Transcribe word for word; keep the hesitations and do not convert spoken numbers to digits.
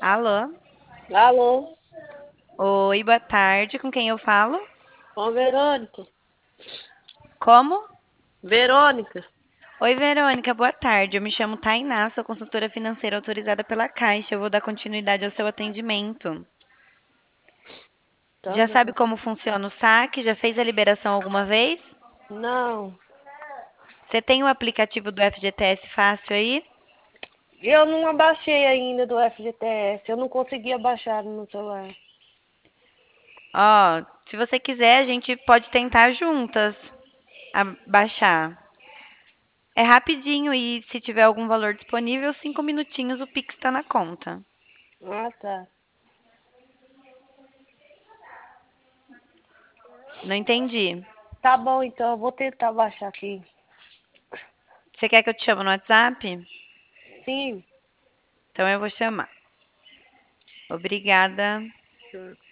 Alô? Alô, Oi, boa tarde. Com quem eu falo? ó, Verônica. Como? Verônica. Oi, Verônica, boa tarde. Eu me chamo Tainá, sou consultora financeira autorizada pela Caixa. Eu vou dar continuidade ao seu atendimento. Tá Já sabe bom. como funciona o saque? Já fez a liberação alguma vez? Não, Você tem o aplicativo do F G T S Fácil aí? eu não abaixei ainda do F G T S. Eu não consegui abaixar no celular. Ó, se você quiser, a gente pode tentar juntas a baixar. É rapidinho e se tiver algum valor disponível, cinco minutinhos o Pix está na conta. Ah, tá. Não entendi. Tá bom, então. Eu vou tentar baixar aqui. Você quer que eu te chame no WhatsApp? Sim. Então eu vou chamar. Obrigada.